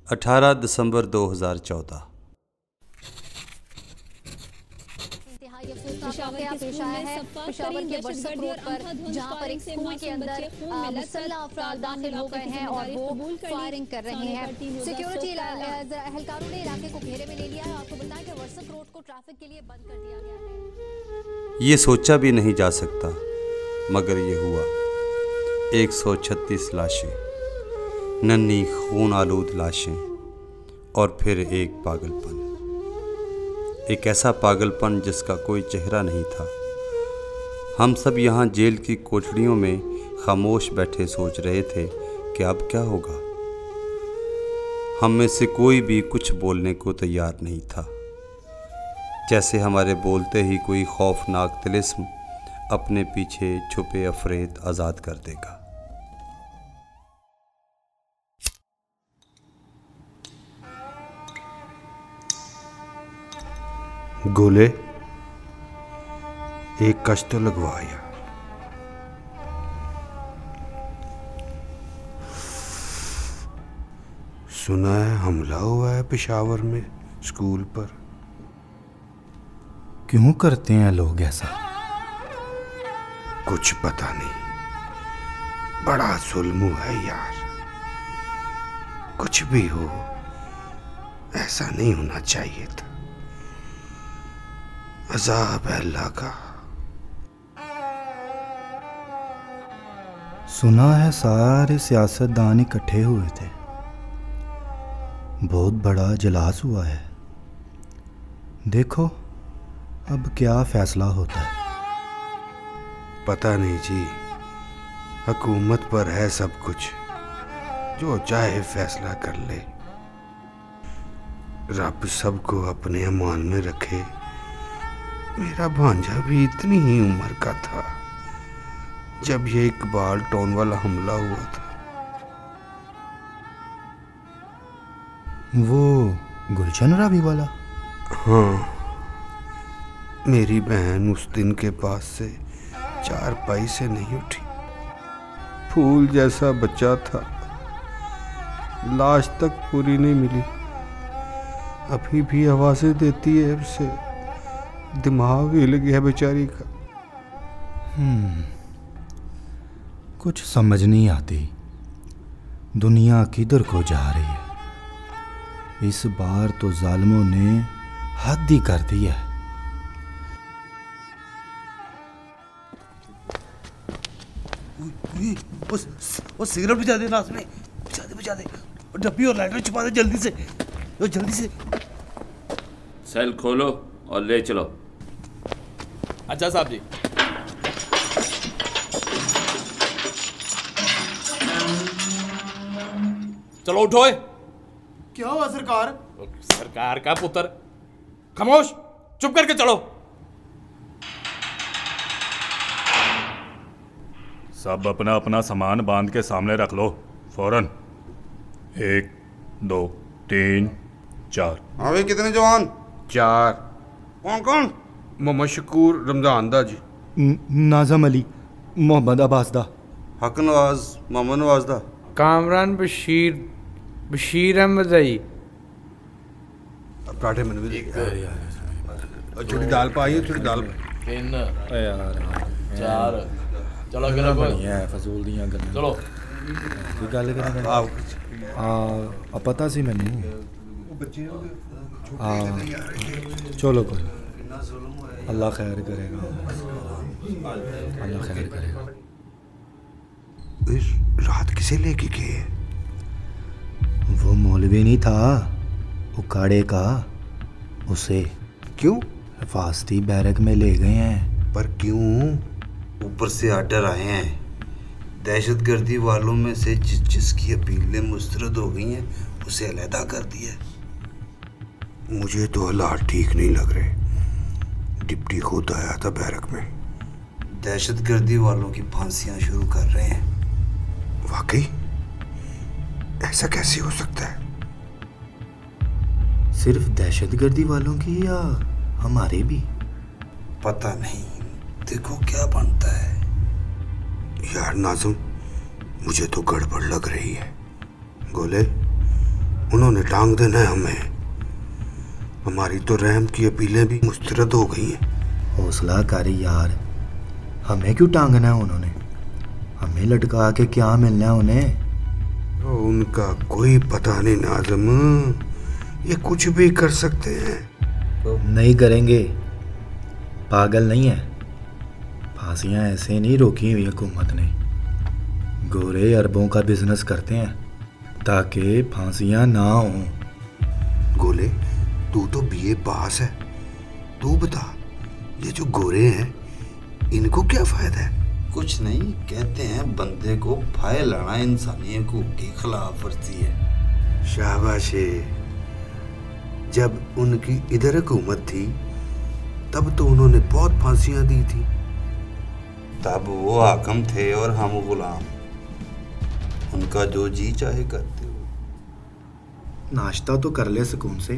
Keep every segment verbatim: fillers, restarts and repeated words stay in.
अठारह दिसंबर दो हज़ार चौदह। पेशावर के वर्सक रोड पर जहां पर एक स्कूल के अंदर मुसल्लह अफराद दाखिल हो गए हैं और वो फायरिंग कर रहे हैं। सिक्योरिटी एहलकारों ने इलाके को घेरे में ले लिया है। आपको बताएं कि वर्सक रोड को ट्रैफिक के लिए बंद कर दिया गया है। ये सोचा भी नहीं जा सकता, मगर ये हुआ। एक सौ छत्तीस लाशें, नन्ही खून आलूद लाशें, और फिर एक पागलपन। एक ऐसा पागलपन जिसका कोई चेहरा नहीं था। हम सब यहाँ जेल की कोठरियों में खामोश बैठे सोच रहे थे कि अब क्या होगा। हम में से कोई भी कुछ बोलने को तैयार नहीं था, जैसे हमारे बोलते ही कोई खौफनाक तिलिस्म अपने पीछे छुपे अफरेत आज़ाद कर देगा। गोले, एक कश तो लगवाया। सुना है हमला हुआ है पेशावर में स्कूल पर। क्यों करते हैं लोग ऐसा? कुछ पता नहीं, बड़ा जुल्म है यार। कुछ भी हो, ऐसा नहीं होना चाहिए था। अज़ाब है अल्लाह का। सुना है सारे सियासतदान इकट्ठे हुए थे, बहुत बड़ा इजलास हुआ है। देखो अब क्या फैसला होता है। पता नहीं जी, हुकूमत पर है सब कुछ, जो चाहे फैसला कर ले। रब सबको अपने अमान में रखे। मेरा भांजा भी इतनी ही उम्र का था जब ये इकबाल टाउन वाला हमला हुआ था। वो गुलशन रावी वाला? हाँ, मेरी बहन उस दिन के पास से चार पाई से नहीं उठी। फूल जैसा बच्चा था, लाश तक पूरी नहीं मिली। अभी भी आवाजें देती है उसे। दिमाग हिल गया बेचारी का। हम्म कुछ समझ नहीं आती, दुनिया किधर को जा रही है। इस बार तो जालिमों ने हद ही कर दी है। उस वो सिगरेट बुझा दे, नाश में बुझा दे बुझा दे, और डब्बी और लाइटर छुपा दे जल्दी से, तो जल्दी से। सेल खोलो और ले चलो। अच्छा साहब जी। चलो उठो। क्या हुआ सरकार? सरकार का पुत्र, खामोश, चुप करके चलो। सब अपना अपना सामान बांध के सामने रख लो फौरन। एक, दो, तीन, चार। हाँ भाई, कितने जवान? चार। कौन कौन? मोहम्मद शकूर, रमजान दा जी। नाजम अली, मोहम्मद अब्बास दा। हक नवाज, मोहम्मद नवाज दा। कामरान बशीर, बशीर अहमद आई। पराठे मैंने भी थोड़ी दाल पाई, थोड़ी दाल। तीन, यार चार। चलो गला है फजूल दियां गल्लां। चलो कोई गल करना। आओ। आ पता सी मैनू। आ चलो कोई, अल्लाह खैर करेगा, अल्लाह खैर करेगा। इस रात किसे लेके गए? वो मौलवी नहीं था उकाड़े का, उसे। क्यों? हिफाजती बैरक में ले गए हैं। पर क्यों? ऊपर से आर्डर आए हैं। दहशतगर्दी वालों में से जिस जिसकी अपीलें मुस्तरद हो गई हैं उसे अलहदा कर दिया। मुझे तो हालात ठीक नहीं लग रहे। डिप्टी खुद आया था बैरक में। दहशतगर्दी वालों की फांसियां शुरू कर रहे हैं। वाकई? ऐसा कैसे हो सकता है? सिर्फ दहशतगर्दी वालों की या हमारे भी? पता नहीं, देखो क्या बनता है। यार नाज़िम, मुझे तो गड़बड़ लग रही है। गोले, उन्होंने टांग देना है हमें। हमारी तो रहम की अपीलें भी मुस्तरद हो गई हैं। हौसला कर यार, हमें क्यों टांगना है उन्होंने? हमें लटका के क्या मिलना है उन्हें? तो उनका कोई पता नहीं नाज़म, ये कुछ भी कर सकते हैं। तो नहीं करेंगे, पागल नहीं है। फांसियां ऐसे नहीं रोकी हुई हुकूमत ने। गोरे अरबों का बिजनेस करते हैं ताकि फांसियां ना हों। गोले, तू तो बीए पास है, तू बता, ये जो गोरे हैं इनको क्या फायदा है? कुछ नहीं, कहते हैं बंदे को फाय लाना इंसानी हकूक की खिलाफ वर्जी है। शाबाशे, जब उनकी इधर हुकूमत थी तब तो उन्होंने बहुत फांसियां दी थी। तब वो हाकम थे और हम गुलाम, उनका जो जी चाहे करते हो। नाश्ता तो कर ले सुकून से।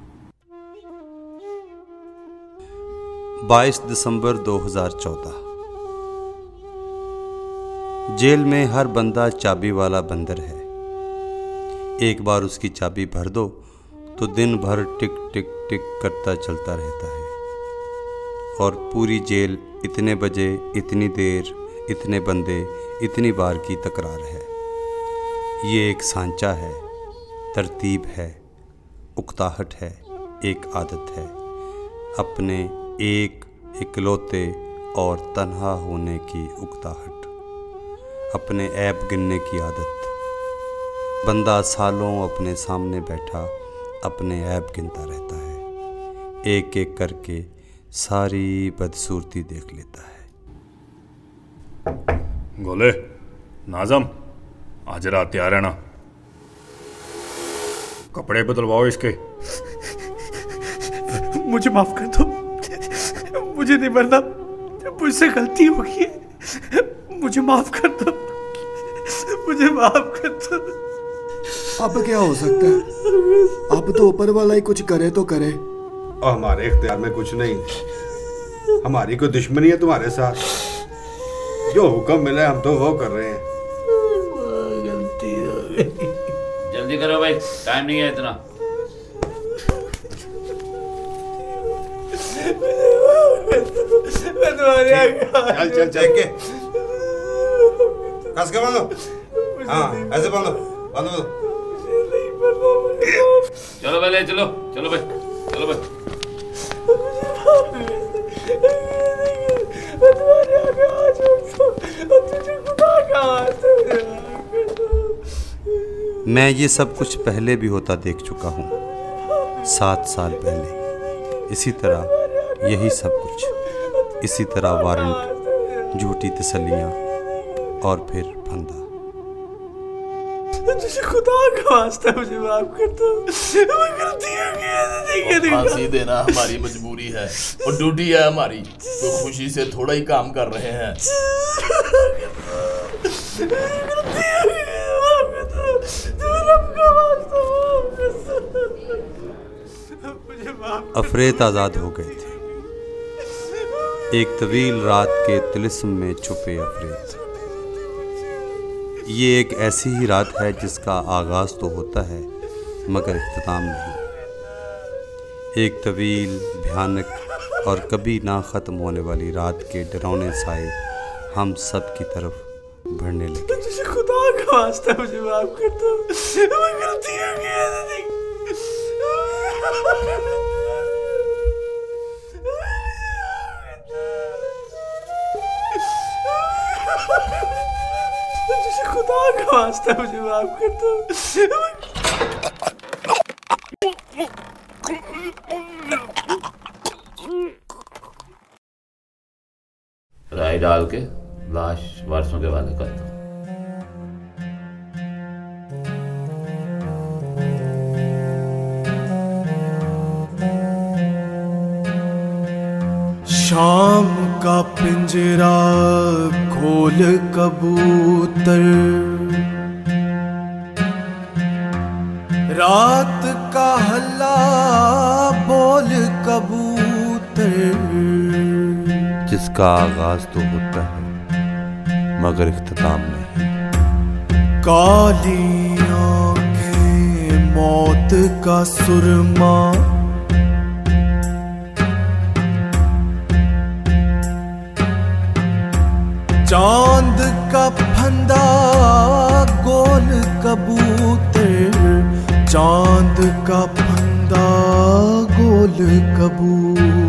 बाईस दिसंबर दो हज़ार चौदह। जेल में हर बंदा चाबी वाला बंदर है। एक बार उसकी चाबी भर दो तो दिन भर टिक टिक टिक करता चलता रहता है। और पूरी जेल इतने बजे, इतनी देर, इतने बंदे, इतनी बार की तकरार है। ये एक सांचा है, तरतीब है, उकताहट है, एक आदत है, अपने एक इकलौते और तन्हा होने की उकताहट, अपने ऐब गिनने की आदत। बंदा सालों अपने सामने बैठा अपने ऐब गिनता रहता है, एक एक करके सारी बदसूरती देख लेता है। गोले, नाज़म, आज रात तैयार रहना। कपड़े बदलवाओ इसके। मुझे माफ कर दो, मुझे नहीं मरना, मुझसे गलती हो गई है, मुझे माफ कर दो, मुझे माफ कर दो। अब क्या हो सकता है? अब तो ऊपर वाला ही कुछ करे तो करे। और हमारे इख्तियार में कुछ नहीं, हमारी कोई दुश्मनी है तुम्हारे साथ? जो हुक्म मिला हम तो वो कर रहे हैं। गलती हो गई। जल्दी करो भाई, टाइम नहीं है इतना। चल चल चल के कस के बांधो। हाँ ऐसे बांधो, बांधो बांधो। चलो भाई, ले चलो, चलो भाई, चलो भाई। मैं ये सब कुछ पहले भी होता देख चुका हूँ, सात साल पहले। इसी तरह यही सब कुछ, इसी तरह वारंट, झूठी तसल्लियाँ और फिर फंदा। तुझे खुदा का वास्ता मुझे माफ कर दो, मैं गलती हो गई। फांसी देना हमारी मजबूरी है और ड्यूटी है हमारी, तो खुशी से थोड़ा ही काम कर रहे हैं। अफरेत आज़ाद हो गए थे। एक तवील रात के तिलिस्म में छुपे अफरेत। ये एक ऐसी ही रात है जिसका आगाज़ तो होता है मगर इख्तिताम नहीं। एक तवील, भयानक और कभी ना ख़त्म होने वाली रात के डरावने साए हम सब की तरफ बढ़ने लगे। तुझे खुदा का वास्ता मुझे माफ कर दो, मैं गलती हो गई। तुझे खुदा का वास्ता मुझे माफ कर दो। राई डाल के लाश वारसों के वाले कर दो। शाम का पिंजरा खोल कबूतर, रात का हल्ला बोल कबूतर। जिसका आगाज तो होता है मगर इख्तिताम नहीं। काली आंखें मौत का सुरमा, चांद का फंदा गोल कबूतर, चांद का फंदा गोल कबूतर।